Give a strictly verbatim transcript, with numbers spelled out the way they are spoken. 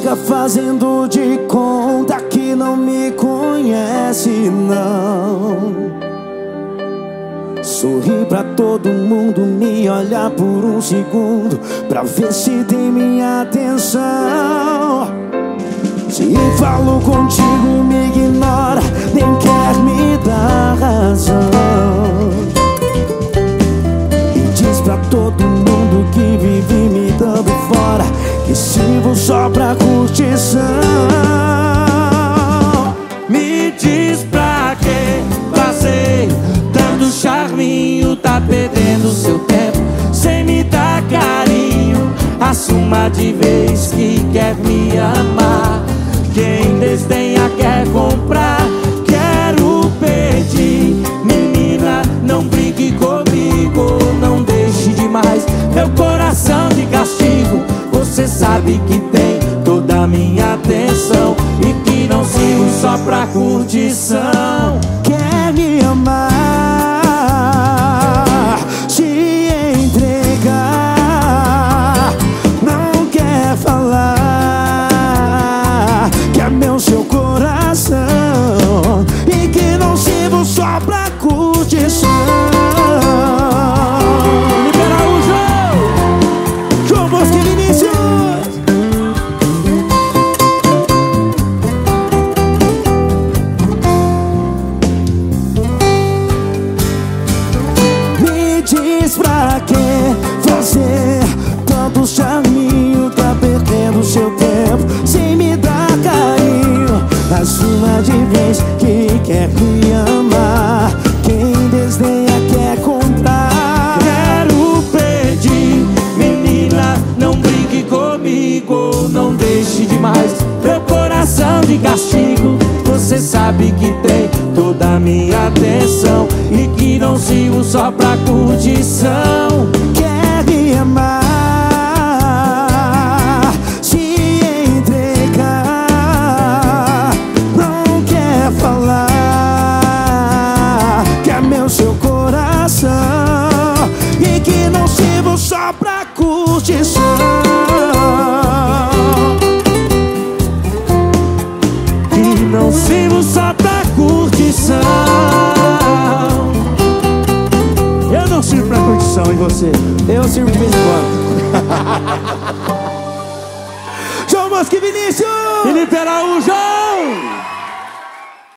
fica fazendo de conta que não me conhece, não. Sorri pra todo mundo, me olhar por um segundo pra ver se tem minha atenção. Se falo contigo, me ignora, nem quer me dar razão. E diz pra todo mundo que vive me dando fora, que sirvo só pra curtição. Me diz pra que fazer tanto charminho, tá perdendo seu tempo sem me dar carinho. Assuma de vez que quer me amar. Quem desdenha quer comprar. Quero pedir, menina, não brinque comigo, não deixe demais meu coração de castigo. Você sabe que tem toda a minha atenção e que não sirvo só pra curtição. Quer me amar, se entregar, não quer falar que é meu seu coração e que não sirvo só pra curtição. Libera o jogo, João Bosco e Vinícius. Me diz pra que fazer tanto charminho, tá perdendo seu tempo sem me dar carinho. Assuma de vez que quer me amar. Quem desdenha quer comprar. quero pedir, menina, não brinque comigo, não deixe demais meu coração de castigo. Você sabe que tem toda a minha atenção e que não sirvo só pra curtição. Quer me amar, se entregar, não quer falar que é meu seu coração e que não sirvo só pra curtição. Que não sirvo só pra curtição. Eu não sirvo pra curtição, e você? Eu sirvo de vez em quando. João Bosco e Vinícius! Felipe Araújo!